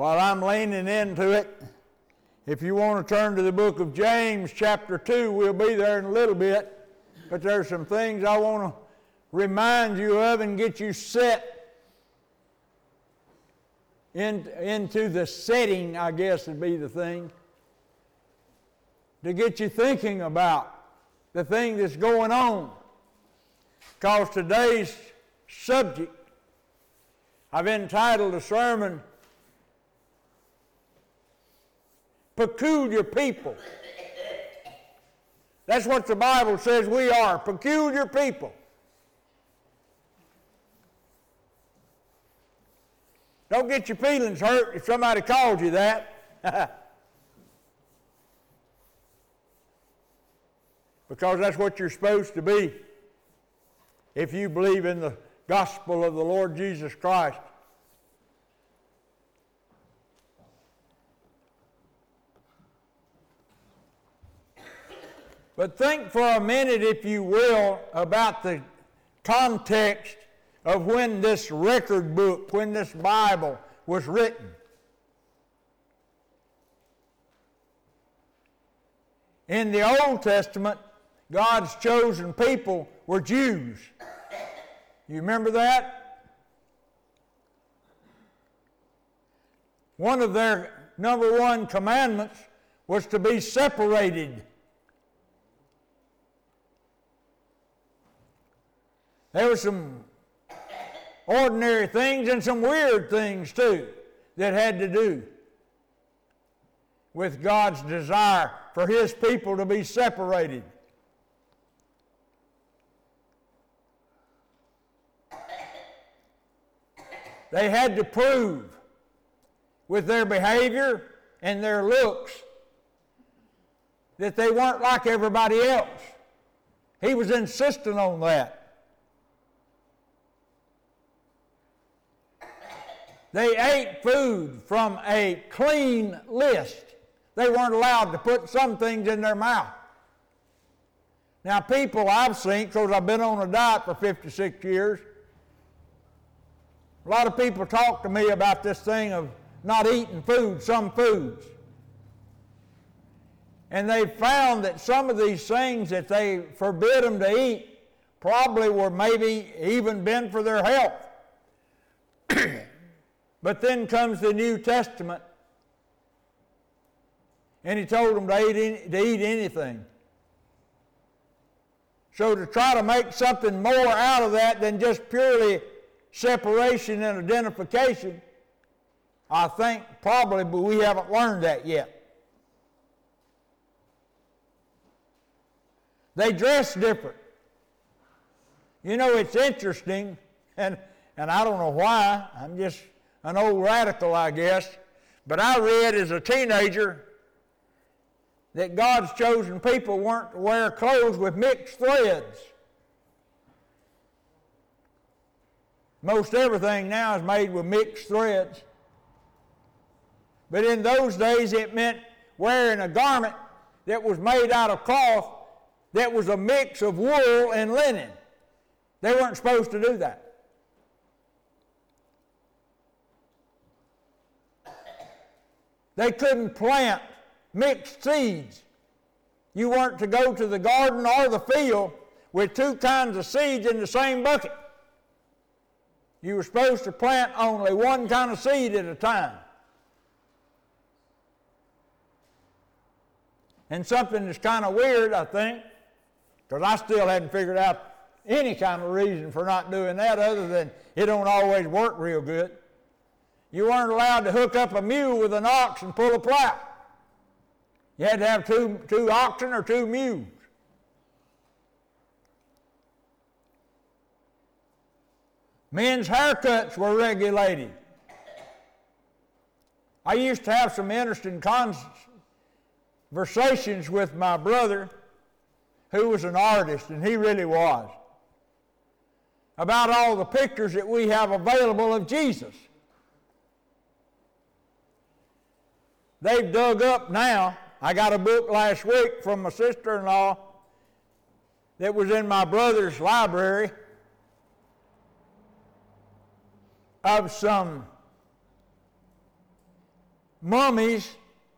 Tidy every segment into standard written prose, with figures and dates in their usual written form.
While I'm leaning into it, if you want to turn to the book of James, chapter 2, we'll be there in a little bit. But there's some things I want to remind you of and get you set into the setting, I guess would be the thing, to get you thinking about the thing that's going on. Because today's subject, I've entitled a sermon, Peculiar People. That's what the Bible says we are, peculiar people. Don't get your feelings hurt if somebody calls you that. Because that's what you're supposed to be if you believe in the gospel of the Lord Jesus Christ. But think for a minute, if you will, about the context of when this record book, when this Bible was written. In the Old Testament, God's chosen people were Jews. You remember that? One of their number one commandments was to be separated. There were some ordinary things and some weird things too that had to do with God's desire for His people to be separated. They had to prove with their behavior and their looks that they weren't like everybody else. He was insistent on that. They ate food from a clean list. They weren't allowed to put some things in their mouth. Now, people I've seen, because I've been on a diet for 56 years, a lot of people talk to me about this thing of not eating food, some foods. And they found that some of these things that they forbid them to eat probably were maybe even been for their health. But then comes the New Testament, and He told them to eat anything. So to try to make something more out of that than just purely separation and identification, I think probably, but we haven't learned that yet. They dress different. You know, it's interesting, and I don't know why, I'm just an old radical, I guess, but I read as a teenager that God's chosen people weren't to wear clothes with mixed threads. Most everything now is made with mixed threads. But in those days it meant wearing a garment that was made out of cloth that was a mix of wool and linen. They weren't supposed to do that. They couldn't plant mixed seeds. You weren't to go to the garden or the field with two kinds of seeds in the same bucket. You were supposed to plant only one kind of seed at a time. And something that's kind of weird, I think, because I still hadn't figured out any kind of reason for not doing that other than it don't always work real good. You weren't allowed to hook up a mule with an ox and pull a plow. You had to have two oxen or two mules. Men's haircuts were regulated. I used to have some interesting conversations with my brother, who was an artist, and he really was, about all the pictures that we have available of Jesus. They've dug up now. I got a book last week from my sister-in-law that was in my brother's library of some mummies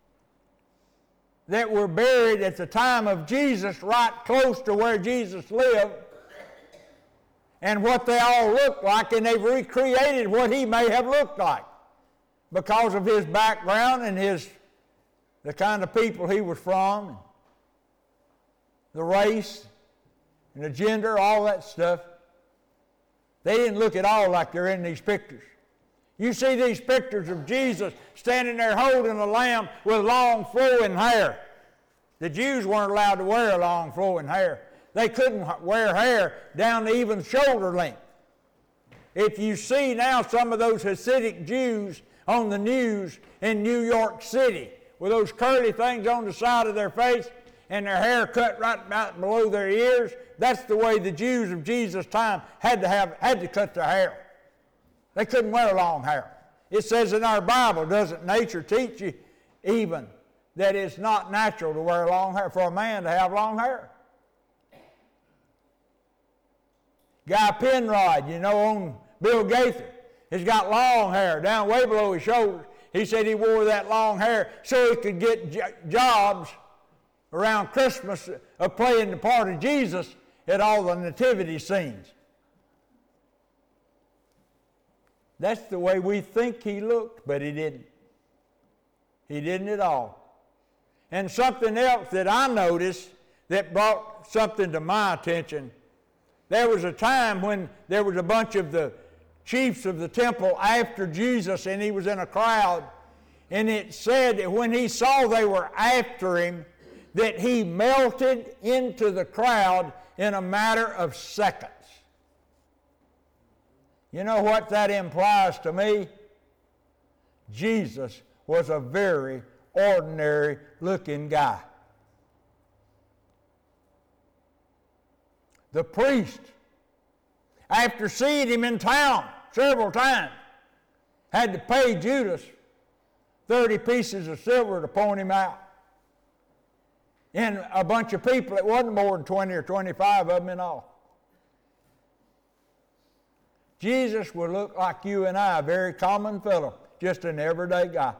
that were buried at the time of Jesus right close to where Jesus lived, and what they all looked like, and they've recreated what he may have looked like because of his background and the kind of people he was from, the race, and the gender, all that stuff. They didn't look at all like they're in these pictures. You see these pictures of Jesus standing there holding a lamb with long flowing hair. The Jews weren't allowed to wear long flowing hair. They couldn't wear hair down to even shoulder length. If you see now some of those Hasidic Jews on the news in New York City with those curly things on the side of their face and their hair cut right about below their ears, that's the way the Jews of Jesus' time had to cut their hair. They couldn't wear long hair. It says in our Bible, doesn't nature teach you even that it's not natural to wear long hair, for a man to have long hair? Guy Penrod, on Bill Gaither, has got long hair down way below his shoulders. He said he wore that long hair so he could get jobs around Christmas of playing the part of Jesus at all the nativity scenes. That's the way we think he looked, but he didn't. He didn't at all. And something else that I noticed that brought something to my attention, there was a time when there was a bunch of the chiefs of the temple after Jesus, and he was in a crowd, and it said that when he saw they were after him, that he melted into the crowd in a matter of seconds. You know what that implies to me? Jesus was a very ordinary looking guy. The priest, after seeing him in town several times, had to pay Judas 30 pieces of silver to point him out. And a bunch of people, it wasn't more than 20 or 25 of them in all. Jesus would look like you and I, a very common fellow, just an everyday guy.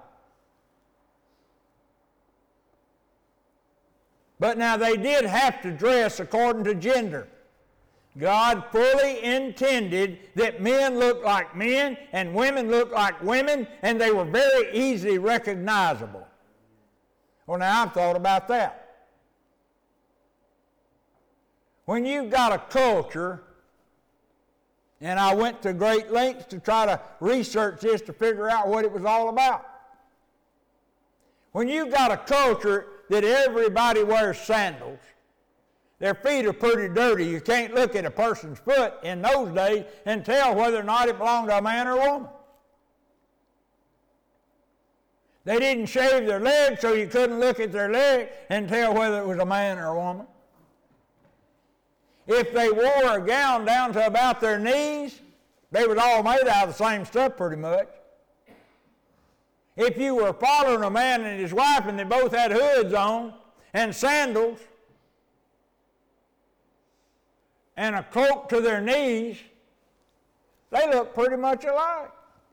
But now they did have to dress according to gender. God fully intended that men looked like men and women looked like women, and they were very easily recognizable. Well, now I've thought about that. When you've got a culture, and I went to great lengths to try to research this to figure out what it was all about. When you've got a culture that everybody wears sandals, their feet are pretty dirty. You can't look at a person's foot in those days and tell whether or not it belonged to a man or a woman. They didn't shave their legs, so you couldn't look at their leg and tell whether it was a man or a woman. If they wore a gown down to about their knees, they was all made out of the same stuff pretty much. If you were following a man and his wife and they both had hoods on and sandals and a cloak to their knees, they looked pretty much alike.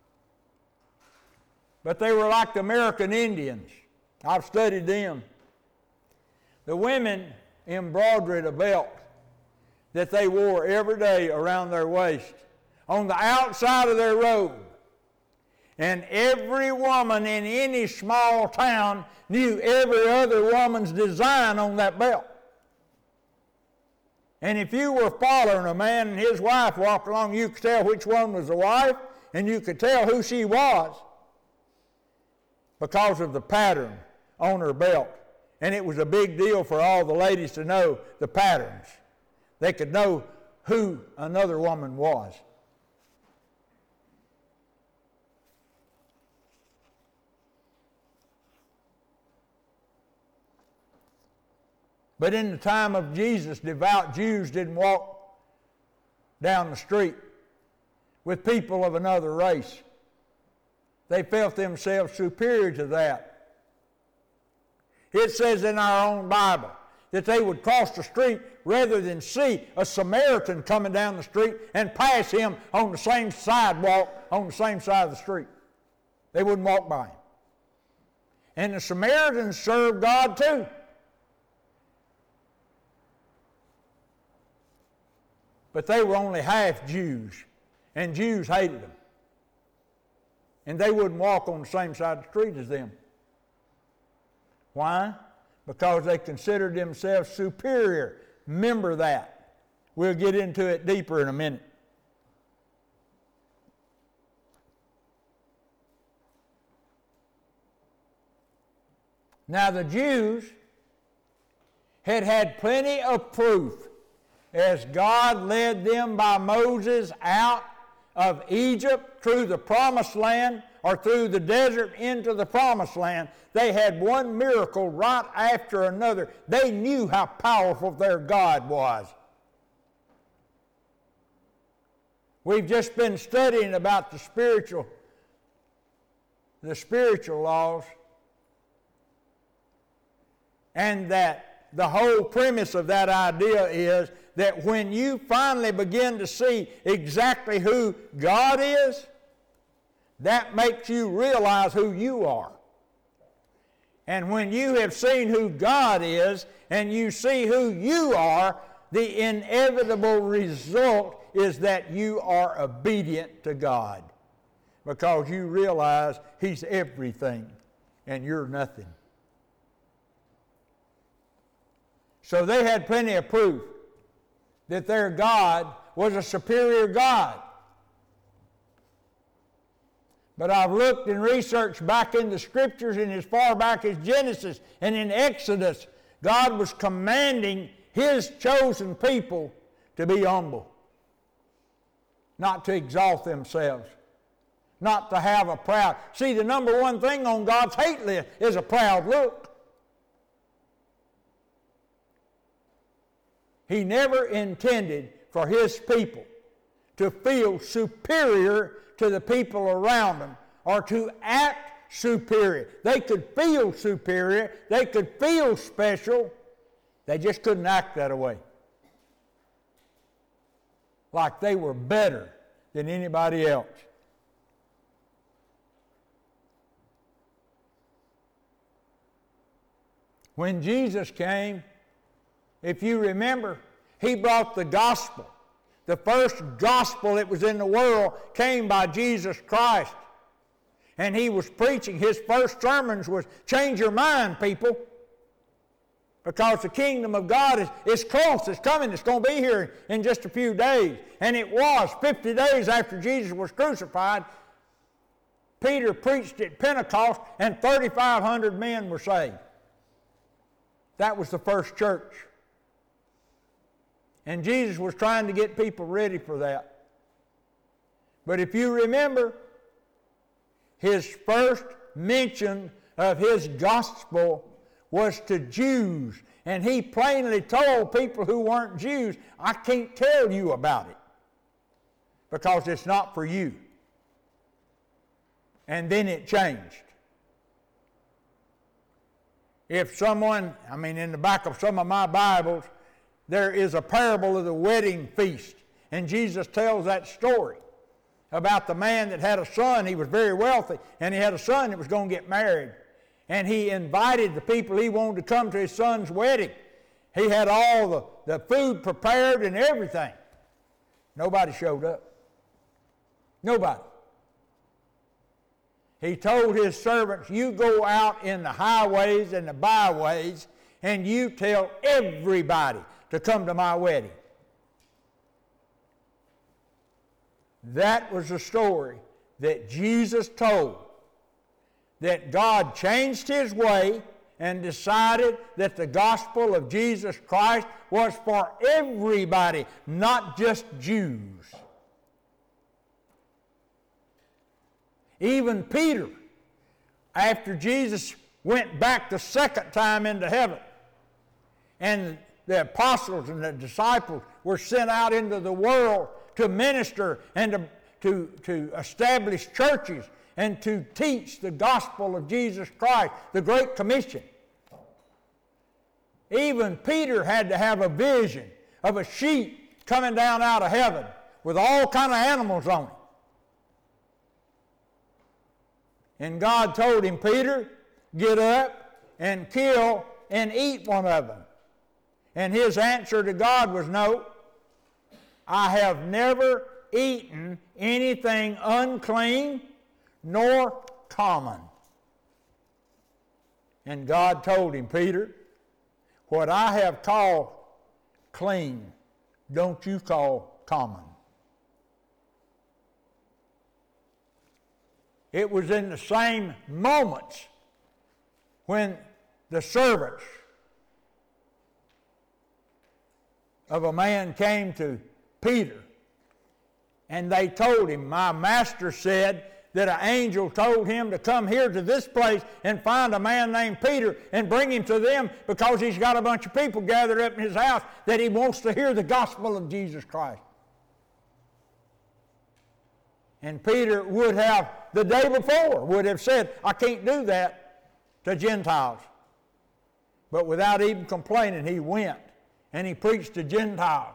But they were like the American Indians. I've studied them. The women embroidered a belt that they wore every day around their waist, on the outside of their robe. And every woman in any small town knew every other woman's design on that belt. And if you were following a man and his wife walked along, you could tell which one was the wife, and you could tell who she was because of the pattern on her belt. And it was a big deal for all the ladies to know the patterns. They could know who another woman was. But in the time of Jesus, devout Jews didn't walk down the street with people of another race. They felt themselves superior to that. It says in our own Bible that they would cross the street rather than see a Samaritan coming down the street and pass him on the same sidewalk, on the same side of the street. They wouldn't walk by him. And the Samaritans served God too. But they were only half Jews, and Jews hated them. And they wouldn't walk on the same side of the street as them. Why? Because they considered themselves superior. Remember that. We'll get into it deeper in a minute. Now the Jews had plenty of proof as God led them by Moses out of Egypt through the promised land, or through the desert into the promised land. They had one miracle right after another. They knew how powerful their God was. We've just been studying about the spiritual laws, and that the whole premise of that idea is that when you finally begin to see exactly who God is, that makes you realize who you are. And when you have seen who God is and you see who you are, the inevitable result is that you are obedient to God, because you realize He's everything and you're nothing. So they had plenty of proof that their God was a superior God. But I've looked and researched back in the Scriptures, and as far back as Genesis and in Exodus, God was commanding His chosen people to be humble, not to exalt themselves, not to have a proud. See, the number one thing on God's hate list is a proud look. He never intended for His people to feel superior to the people around them, or to act superior. They could feel superior, they could feel special, they just couldn't act that way. Like they were better than anybody else. When Jesus came, if you remember, He brought the gospel. The first gospel that was in the world came by Jesus Christ. And He was preaching. His first sermons was, change your mind, people. Because the kingdom of God is close. It's coming. It's going to be here in just a few days. And it was 50 days after Jesus was crucified. Peter preached at Pentecost, and 3,500 men were saved. That was the first church. And Jesus was trying to get people ready for that. But if you remember, His first mention of His gospel was to Jews. And He plainly told people who weren't Jews, I can't tell you about it, because it's not for you. And then it changed. If someone, in the back of some of my Bibles, there is a parable of the wedding feast. And Jesus tells that story about the man that had a son. He was very wealthy, and he had a son that was going to get married. And he invited the people he wanted to come to his son's wedding. He had all the food prepared and everything. Nobody showed up. Nobody. He told his servants, you go out in the highways and the byways, and you tell everybody to come to my wedding. That was the story that Jesus told. That God changed His way and decided that the gospel of Jesus Christ was for everybody, not just Jews. Even Peter, after Jesus went back the second time into heaven, and the apostles and the disciples were sent out into the world to minister and to establish churches and to teach the gospel of Jesus Christ, the Great Commission. Even Peter had to have a vision of a sheep coming down out of heaven with all kind of animals on it. And God told him, Peter, get up and kill and eat one of them? And his answer to God was, no, I have never eaten anything unclean nor common. And God told him, Peter, what I have called clean, don't you call common. It was in the same moments when the servants of a man came to Peter, and they told him, my master said that an angel told him to come here to this place and find a man named Peter and bring him to them because he's got a bunch of people gathered up in his house that he wants to hear the gospel of Jesus Christ. And Peter would have, the day before, would have said, I can't do that to Gentiles. But without even complaining, he went and he preached to Gentiles.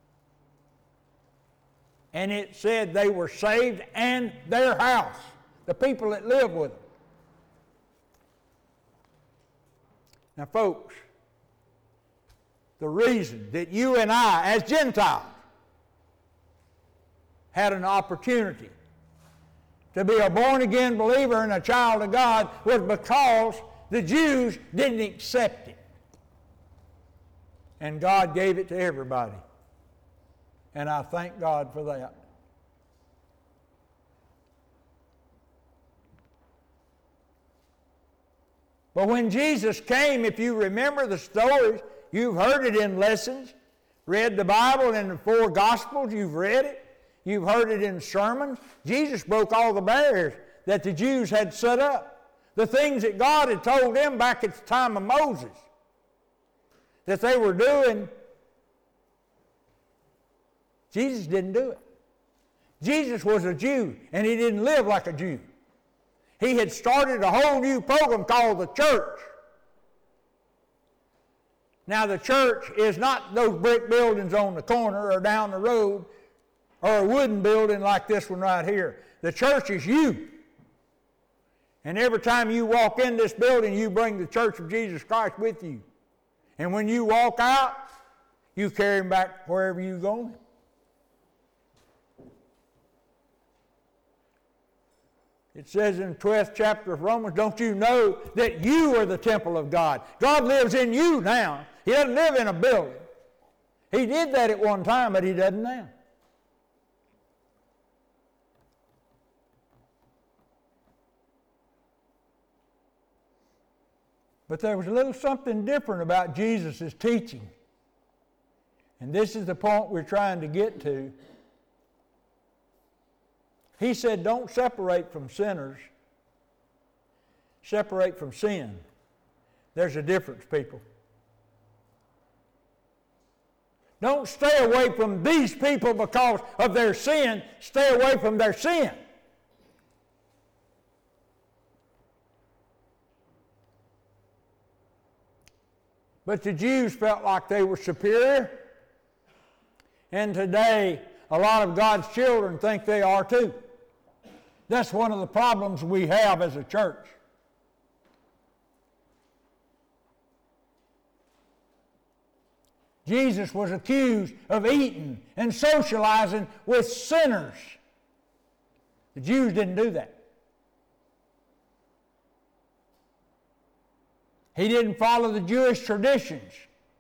And it said they were saved and their house, the people that live with them. Now, folks, the reason that you and I, as Gentiles, had an opportunity to be a born-again believer and a child of God was because the Jews didn't accept it. And God gave it to everybody. And I thank God for that. But when Jesus came, if you remember the stories, you've heard it in lessons, read the Bible in the 4 Gospels, you've read it, you've heard it in sermons. Jesus broke all the barriers that the Jews had set up. The things that God had told them back at the time of Moses that they were doing, Jesus didn't do it. Jesus was a Jew, and he didn't live like a Jew. He had started a whole new program called the church. Now, the church is not those brick buildings on the corner or down the road or a wooden building like this one right here. The church is you. And every time you walk in this building, you bring the church of Jesus Christ with you. And when you walk out, you carry him back wherever you're going. It says in the 12th chapter of Romans, don't you know that you are the temple of God? God lives in you now. He doesn't live in a building. He did that at one time, but he doesn't now. But there was a little something different about Jesus' teaching. And this is the point we're trying to get to. He said, don't separate from sinners. Separate from sin. There's a difference, people. Don't stay away from these people because of their sin. Stay away from their sin. But the Jews felt like they were superior. And today, a lot of God's children think they are too. That's one of the problems we have as a church. Jesus was accused of eating and socializing with sinners. The Jews didn't do that. He didn't follow the Jewish traditions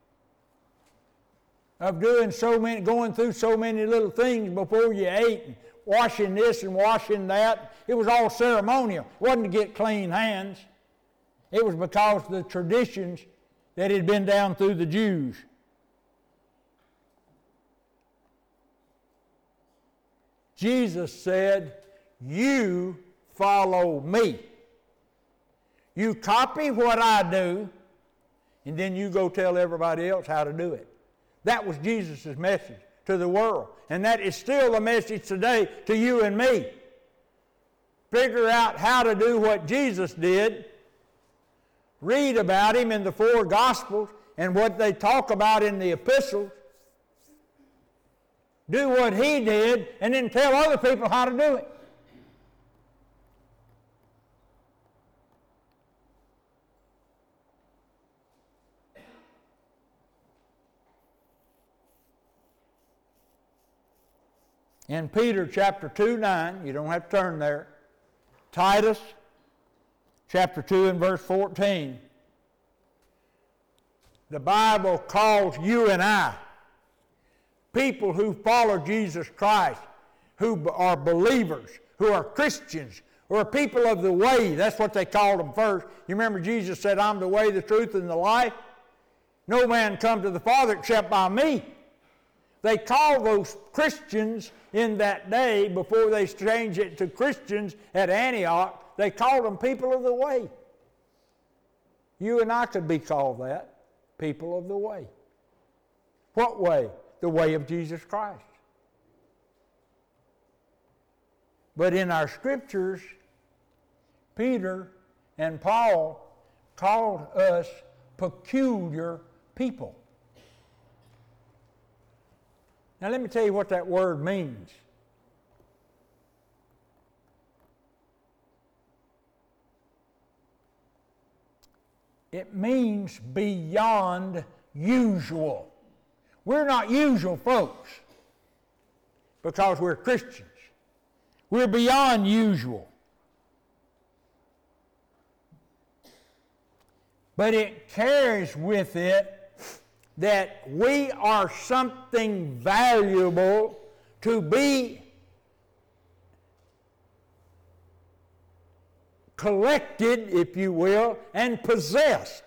of doing going through so many little things before you ate, and washing this and washing that. It was all ceremonial. It wasn't to get clean hands. It was because of the traditions that had been down through the Jews. Jesus said, you follow me. You copy what I do, and then you go tell everybody else how to do it. That was Jesus' message to the world. And that is still the message today to you and me. Figure out how to do what Jesus did. Read about him in the 4 Gospels and what they talk about in the epistles. Do what he did and then tell other people how to do it. In Peter chapter 2:9, you don't have to turn there. Titus chapter 2 and verse 14. The Bible calls you and I, people who follow Jesus Christ, who are believers, who are Christians, who are people of the way. That's what they called them first. You remember Jesus said, I'm the way, the truth, and the life. No man come to the Father except by me. They called those Christians in that day, before they changed it to Christians at Antioch, they called them people of the way. You and I could be called that, people of the way. What way? The way of Jesus Christ. But in our scriptures, Peter and Paul called us peculiar people. Now let me tell you what that word means. It means beyond usual. We're not usual folks because we're Christians. We're beyond usual. But it carries with it that we are something valuable to be collected, if you will, and possessed.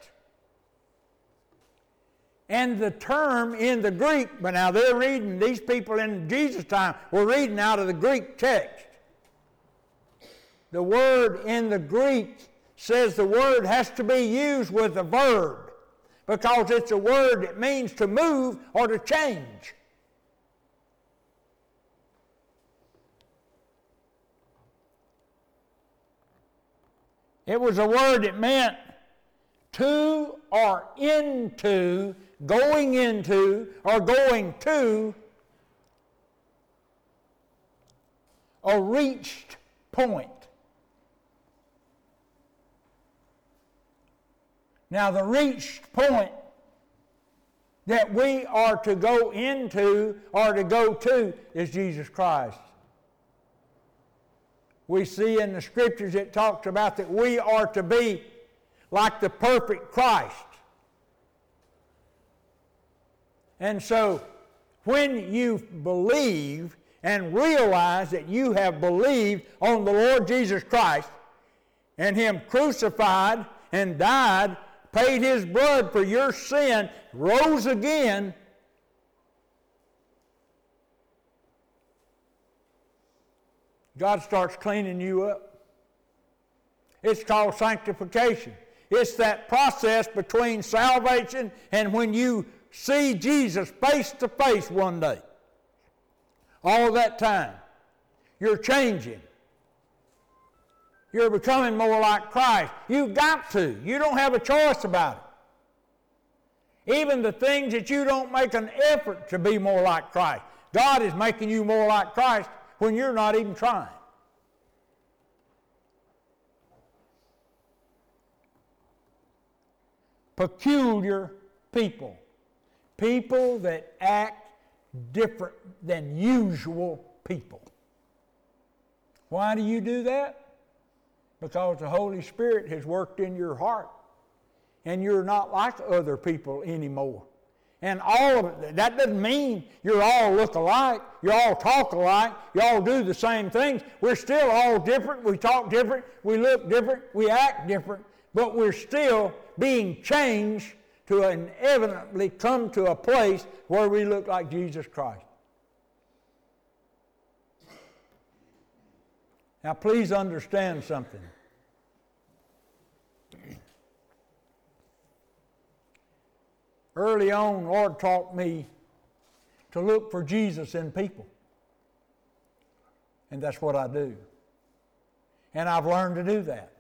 And the term in the Greek, but now they're reading, these people in Jesus' time were reading out of the Greek text. The word in the Greek says the word has to be used with a verb, because it's a word that means to move or to change. It was a word that meant to or into, going into or going to a reached point. Now, the reached point that we are to go into or to go to is Jesus Christ. We see in the scriptures it talks about that we are to be like the perfect Christ. And so, when you believe and realize that you have believed on the Lord Jesus Christ and Him crucified and died, paid His blood for your sin, rose again, God starts cleaning you up. It's called sanctification. It's that process between salvation and when you see Jesus face to face one day. All that time, you're changing. You're becoming more like Christ. You've got to. You don't have a choice about it. Even the things that you don't make an effort to be more like Christ, God is making you more like Christ when you're not even trying. Peculiar people. People that act different than usual people. Why do you do that? Because the Holy Spirit has worked in your heart and you're not like other people anymore. And all of it, that doesn't mean you all look alike, you all talk alike, you all do the same things. We're still all different, we talk different, we look different, we act different, but we're still being changed to inevitably come to a place where we look like Jesus Christ. Now please understand something. Early on, the Lord taught me to look for Jesus in people. And that's what I do. And I've learned to do that.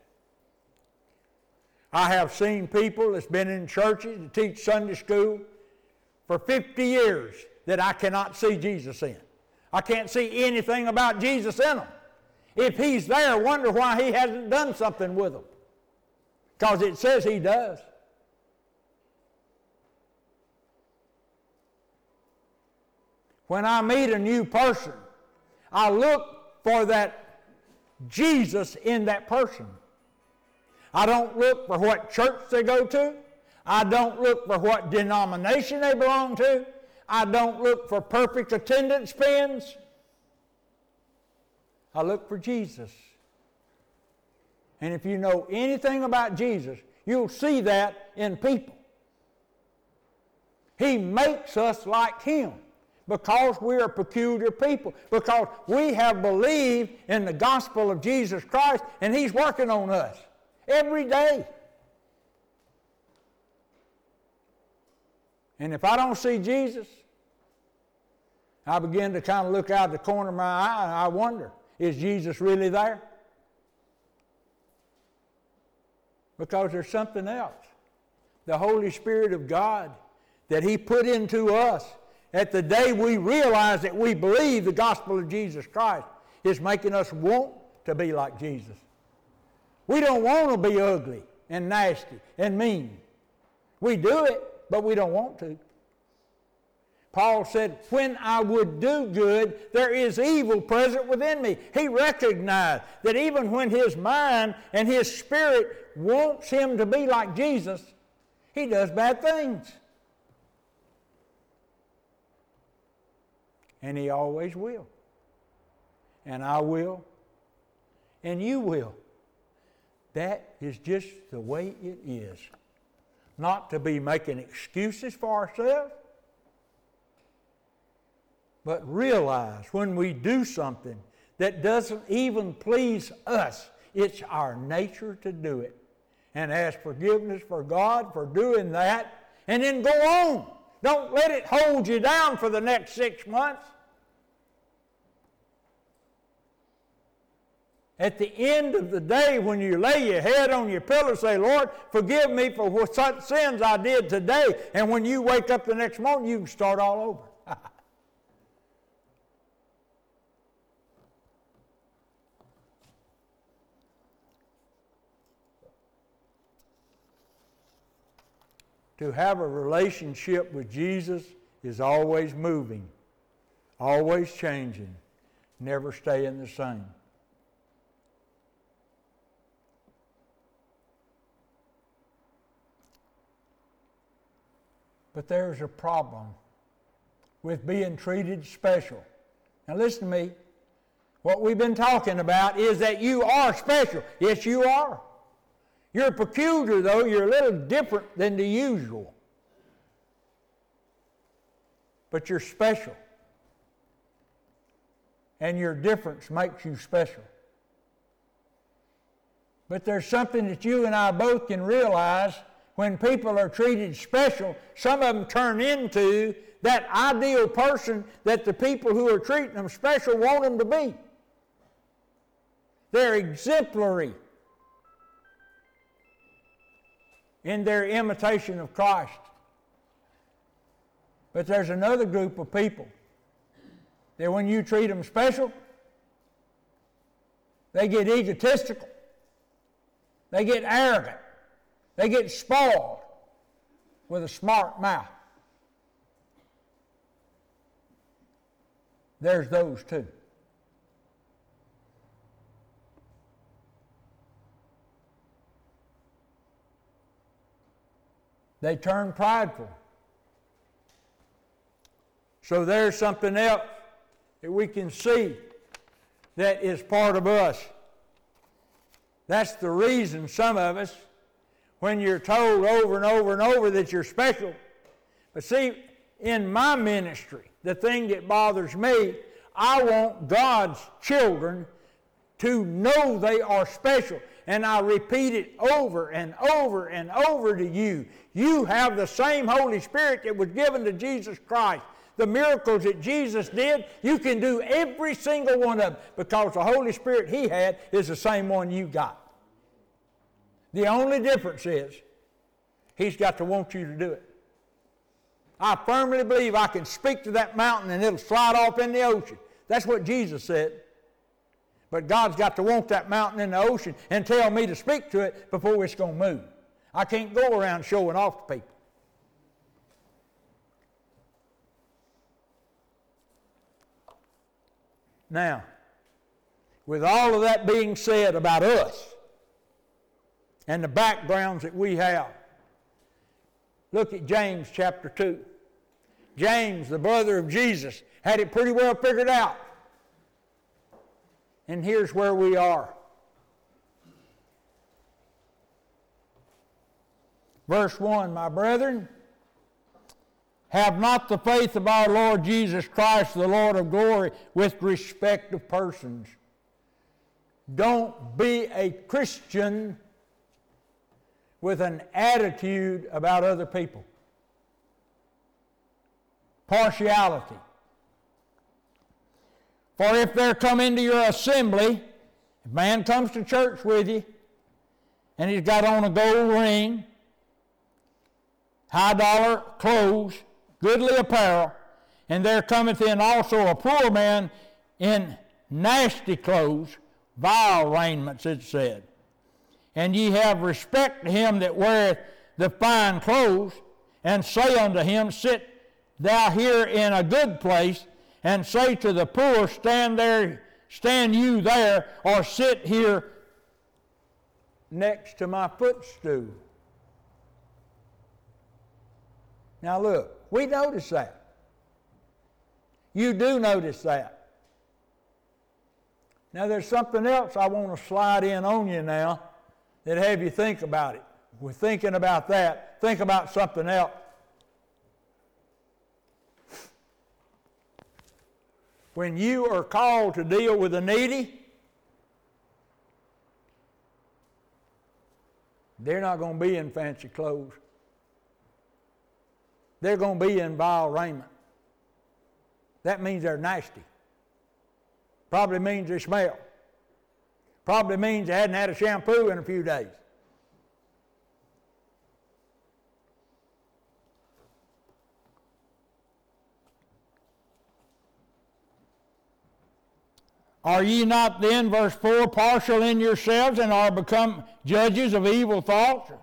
I have seen people that's been in churches that teach Sunday school for 50 years that I cannot see Jesus in. I can't see anything about Jesus in them. If He's there, I wonder why He hasn't done something with them. Because it says He does. When I meet a new person, I look for that Jesus in that person. I don't look for what church they go to. I don't look for what denomination they belong to. I don't look for perfect attendance pins. I look for Jesus. And if you know anything about Jesus, you'll see that in people. He makes us like Him because we are peculiar people, because we have believed in the gospel of Jesus Christ, and He's working on us every day. And if I don't see Jesus, I begin to kind of look out the corner of my eye and I wonder, is Jesus really there? Because there's something else. The Holy Spirit of God that He put into us at the day we realize that we believe the gospel of Jesus Christ is making us want to be like Jesus. We don't want to be ugly and nasty and mean. We do it, but we don't want to. Paul said, when I would do good, there is evil present within me. He recognized that even when his mind and his spirit wants him to be like Jesus, he does bad things. And he always will. And I will. And you will. That is just the way it is. Not to be making excuses for ourselves, but realize when we do something that doesn't even please us, it's our nature to do it. And ask forgiveness for God for doing that, and then go on. Don't let it hold you down for the next 6 months. At the end of the day, when you lay your head on your pillow, say, Lord, forgive me for what such sins I did today. And when you wake up the next morning, you can start all over. To have a relationship with Jesus is always moving, always changing, never staying the same. But there's a problem with being treated special. Now listen to me. What we've been talking about is that you are special. Yes, you are. You're peculiar, though. You're a little different than the usual. But you're special. And your difference makes you special. But there's something that you and I both can realize. When people are treated special, some of them turn into that ideal person that the people who are treating them special want them to be. They're exemplary in their imitation of Christ. But there's another group of people that when you treat them special, they get egotistical. They get arrogant. They get spoiled with a smart mouth. There's those too. They turn prideful. So there's something else that we can see that is part of us. That's the reason some of us, when you're told over and over and over that you're special. But see, in my ministry, the thing that bothers me, I want God's children to know they are special. And I repeat it over and over and over to you. You have the same Holy Spirit that was given to Jesus Christ. The miracles that Jesus did, you can do every single one of them because the Holy Spirit He had is the same one you got. The only difference is He's got to want you to do it. I firmly believe I can speak to that mountain and it'll slide off in the ocean. That's what Jesus said. But God's got to want that mountain in the ocean and tell me to speak to it before it's going to move. I can't go around showing off to people. Now, with all of that being said about us and the backgrounds that we have, look at James chapter 2. James, the brother of Jesus, had it pretty well figured out. And here's where we are. Verse 1, my brethren, have not the faith of our Lord Jesus Christ, the Lord of glory, with respect of persons. Don't be a Christian with an attitude about other people. Partiality. For if there come into your assembly, if a man comes to church with you, and he's got on a gold ring, high dollar clothes, goodly apparel, and there cometh in also a poor man in nasty clothes, vile raiments, it said. And ye have respect to him that weareth the fine clothes, and say unto him, sit thou here in a good place, and say to the poor, stand you there, or sit here next to my footstool. Now look, we notice that. You do notice that. Now there's something else I want to slide in on you now that have you think about it. We're thinking about that. Think about something else. When you are called to deal with the needy, they're not going to be in fancy clothes. They're going to be in vile raiment. That means they're nasty. Probably means they smell. Probably means they hadn't had a shampoo in a few days. Are ye not then, verse 4, partial in yourselves, and are become judges of evil thoughts?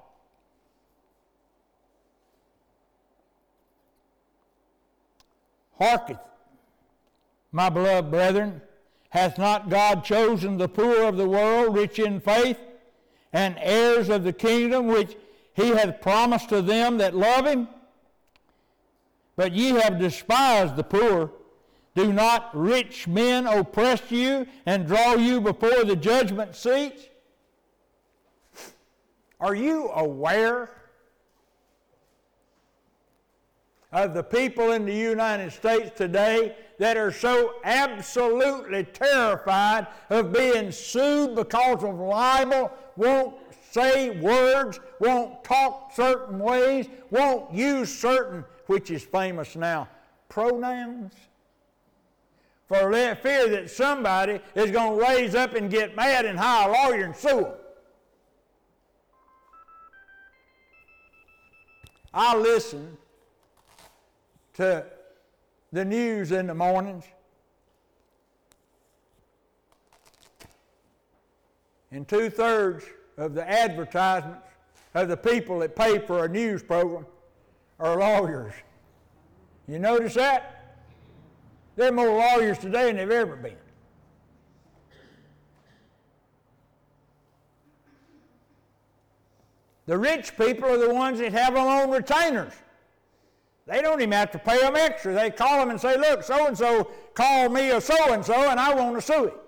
Hearken, my beloved brethren, hath not God chosen the poor of the world, rich in faith, and heirs of the kingdom which he hath promised to them that love him? But ye have despised the poor. Do not rich men oppress you and draw you before the judgment seats? Are you aware of the people in the United States today that are so absolutely terrified of being sued because of libel, won't say words, won't talk certain ways, won't use certain, which is famous now, pronouns? For fear that somebody is going to raise up and get mad and hire a lawyer and sue them. I listen to the news in the mornings, and 2/3 of the advertisements of the people that pay for a news program are lawyers. You notice that? There are more lawyers today than there have ever been. The rich people are the ones that have their own retainers. They don't even have to pay them extra. They call them and say, look, so-and-so called me a so-and-so and I want to sue him.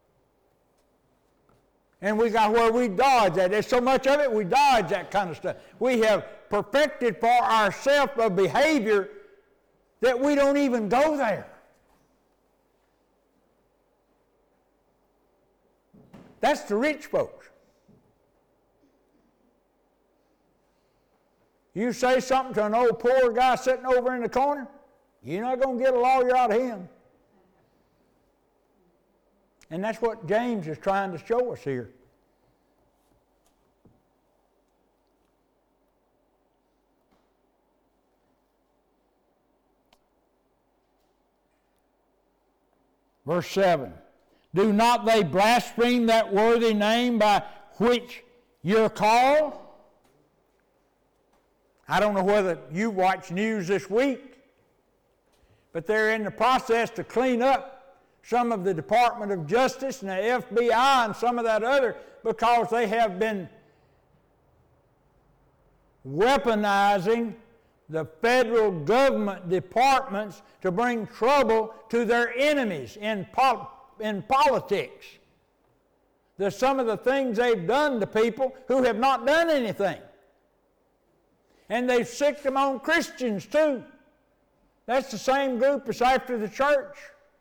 And we got where we dodge that. There's so much of it, we dodge that kind of stuff. We have perfected for ourselves a behavior that we don't even go there. That's the rich folks. You say something to an old poor guy sitting over in the corner, you're not going to get a lawyer out of him. And that's what James is trying to show us here. Verse 7. Do not they blaspheme that worthy name by which you're called? I don't know whether you watch news this week, but they're in the process to clean up some of the Department of Justice and the FBI and some of that other, because they have been weaponizing the federal government departments to bring trouble to their enemies in politics. There's some of the things they've done to people who have not done anything. And they've sicked them on Christians too. That's the same group that's after the church.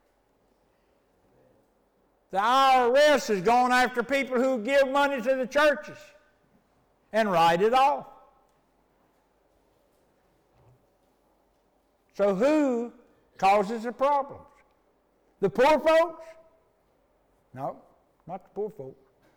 The IRS has gone after people who give money to the churches and write it off. So who causes the problems? The poor folks? No, not the poor folks.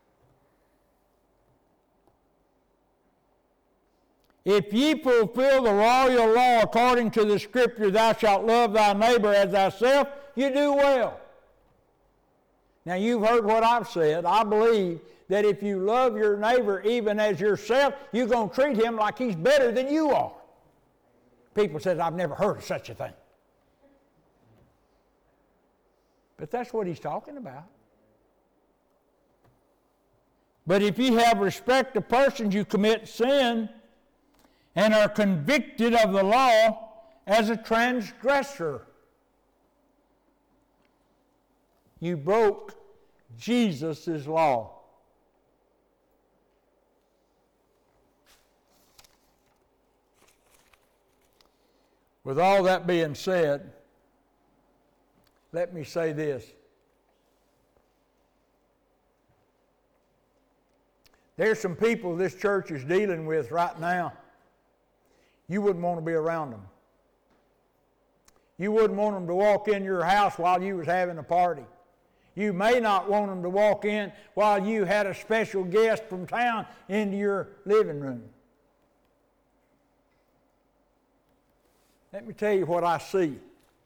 If ye fulfill the royal law according to the Scripture, thou shalt love thy neighbor as thyself, you do well. Now you've heard what I've said. I believe that if you love your neighbor even as yourself, you're going to treat him like he's better than you are. People say, I've never heard of such a thing. But that's what he's talking about. But if you have respect to persons, you commit sin and are convicted of the law as a transgressor. You broke Jesus' law. With all that being said, let me say this. There's some people this church is dealing with right now. You wouldn't want to be around them. You wouldn't want them to walk in your house while you was having a party. You may not want them to walk in while you had a special guest from town into your living room. Let me tell you what I see.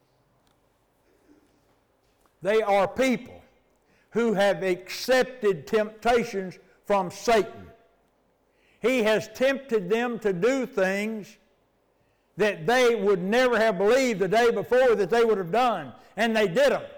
They are people who have accepted temptations from Satan. He has tempted them to do things that they would never have believed the day before that they would have done, and they did them.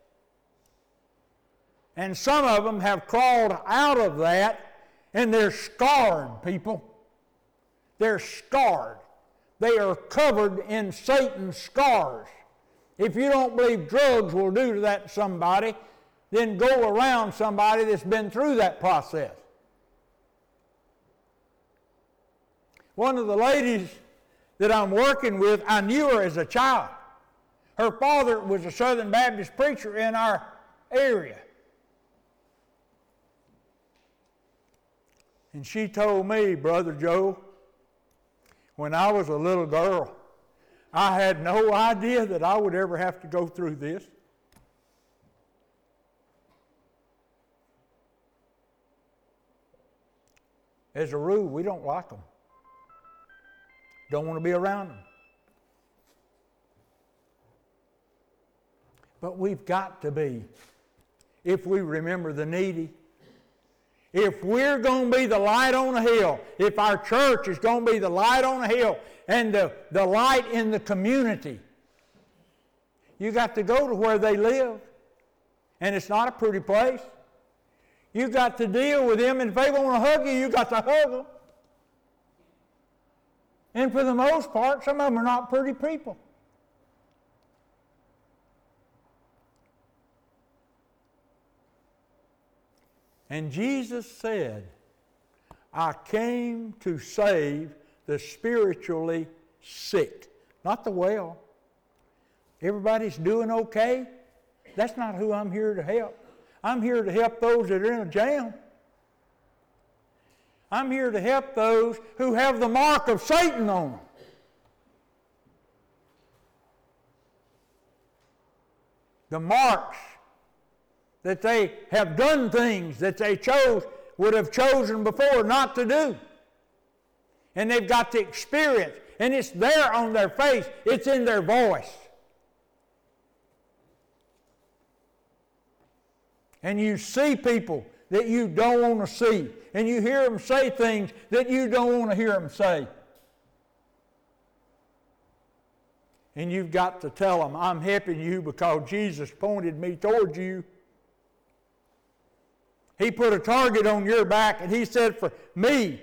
And some of them have crawled out of that, and they're scarred, people. They're scarred. They are covered in Satan's scars. If you don't believe drugs will do to that to somebody, then go around somebody that's been through that process. One of the ladies that I'm working with, I knew her as a child. Her father was a Southern Baptist preacher in our area. And she told me, Brother Joe, when I was a little girl, I had no idea that I would ever have to go through this. As a rule, we don't like them. Don't want to be around them. But we've got to be, if we remember the needy. If we're going to be the light on the hill, if our church is going to be the light on the hill and the light in the community, you got to go to where they live. And it's not a pretty place. You got to deal with them, and if they want to hug you, you got to hug them. And for the most part, some of them are not pretty people. And Jesus said, I came to save the spiritually sick, not the well. Everybody's doing okay. That's not who I'm here to help. I'm here to help those that are in a jam. I'm here to help those who have the mark of Satan on them. The marks that they have done things that they would have chosen before not to do. And they've got the experience. And it's there on their face. It's in their voice. And you see people that you don't want to see. And you hear them say things that you don't want to hear them say. And you've got to tell them, I'm helping you because Jesus pointed me towards you. He put a target on your back, and He said for me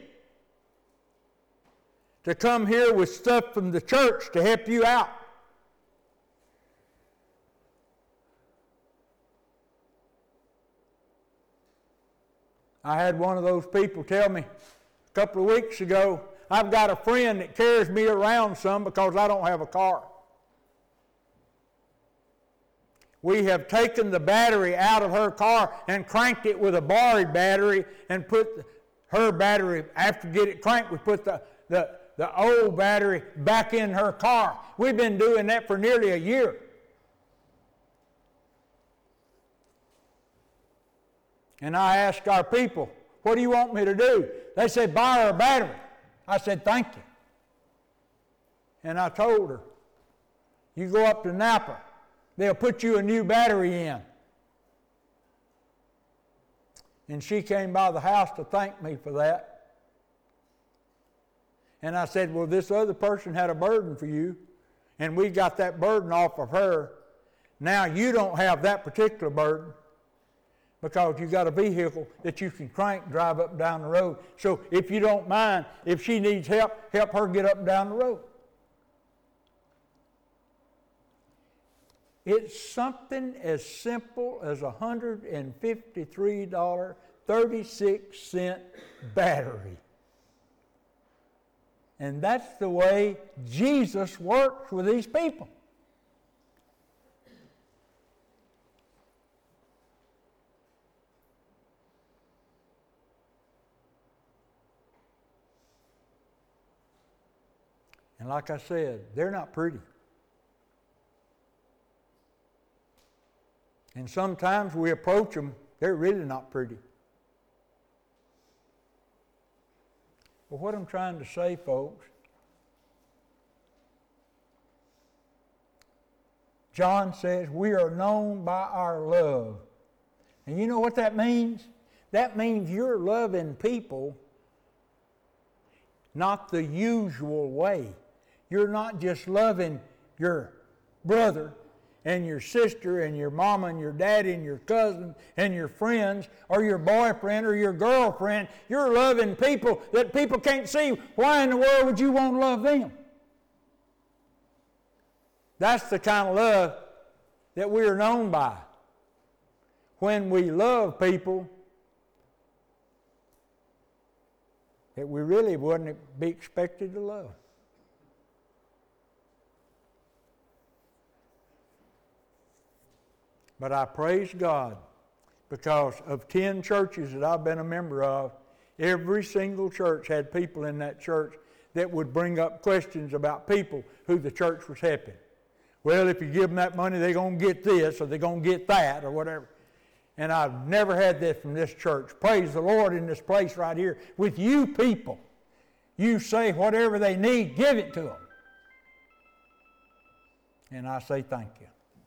to come here with stuff from the church to help you out. I had one of those people tell me a couple of weeks ago, I've got a friend that carries me around some because I don't have a car. We have taken the battery out of her car and cranked it with a borrowed battery and put her battery, after get it cranked, we put the old battery back in her car. We've been doing that for nearly a year. And I asked our people, what do you want me to do? They said, buy her a battery. I said, thank you. And I told her, you go up to Napa, they'll put you a new battery in. And she came by the house to thank me for that. And I said, well, this other person had a burden for you, and we got that burden off of her. Now you don't have that particular burden, because you got a vehicle that you can crank and drive up and down the road. So if you don't mind, if she needs help, help her get up and down the road. It's something as simple as a $153.36 battery. And that's the way Jesus works with these people. And like I said, they're not pretty. And sometimes we approach them, they're really not pretty. But what I'm trying to say, folks, John says we are known by our love. And you know what that means? That means you're loving people not the usual way. You're not just loving your brother and your sister and your mama and your daddy and your cousin and your friends or your boyfriend or your girlfriend. You're loving people that people can't see. Why in the world would you want to love them? That's the kind of love that we are known by. When we love people that we really wouldn't be expected to love. But I praise God because of 10 churches that I've been a member of, every single church had people in that church that would bring up questions about people who the church was helping. Well, if you give them that money, they're going to get this or they're going to get that or whatever. And I've never had this from this church. Praise the Lord in this place right here. With you people, you say whatever they need, give it to them. And I say thank you.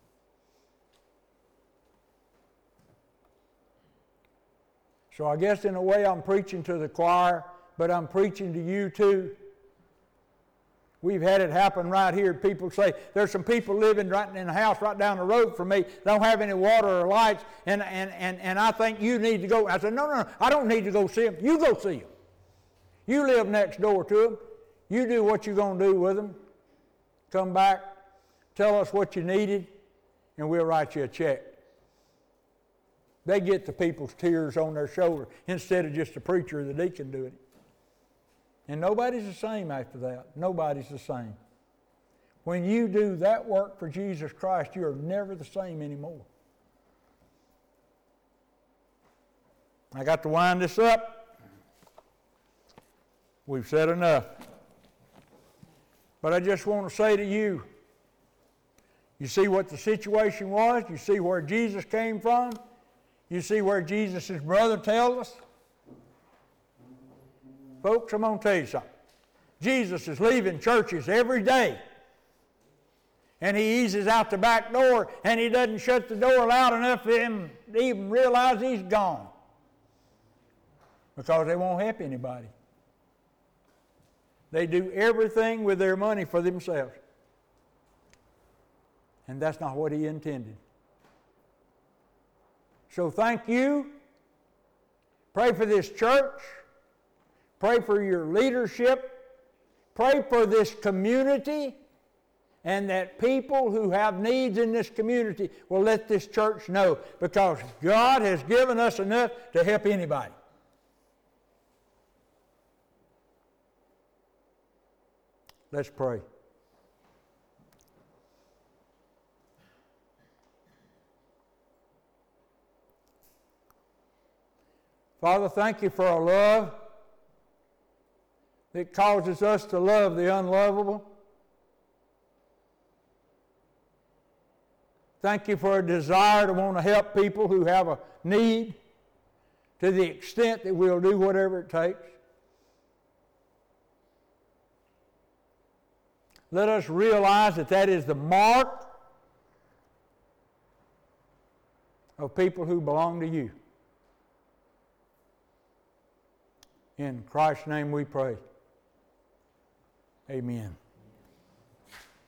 So I guess in a way I'm preaching to the choir, but I'm preaching to you too. We've had it happen right here. People say, there's some people living right in a house right down the road from me. They don't have any water or lights, and I think you need to go. I said, no, I don't need to go see them. You go see them. You live next door to them. You do what you're going to do with them. Come back, tell us what you needed, and we'll write you a check. They get the people's tears on their shoulder instead of just the preacher or the deacon doing it. And nobody's the same after that. Nobody's the same. When you do that work for Jesus Christ, you are never the same anymore. I got to wind this up. We've said enough. But I just want to say to you, you see what the situation was? You see where Jesus came from? You see where Jesus' brother tells us? Folks, I'm going to tell you something. Jesus is leaving churches every day. And he eases out the back door, and he doesn't shut the door loud enough for them to even realize he's gone. Because they won't help anybody. They do everything with their money for themselves. And that's not what He intended. So thank you. Pray for this church. Pray for your leadership. Pray for this community. And that people who have needs in this community will let this church know, because God has given us enough to help anybody. Let's pray. Father, thank you for a love that causes us to love the unlovable. Thank you for a desire to want to help people who have a need, to the extent that we'll do whatever it takes. Let us realize that that is the mark of people who belong to you. In Christ's name we pray. Amen.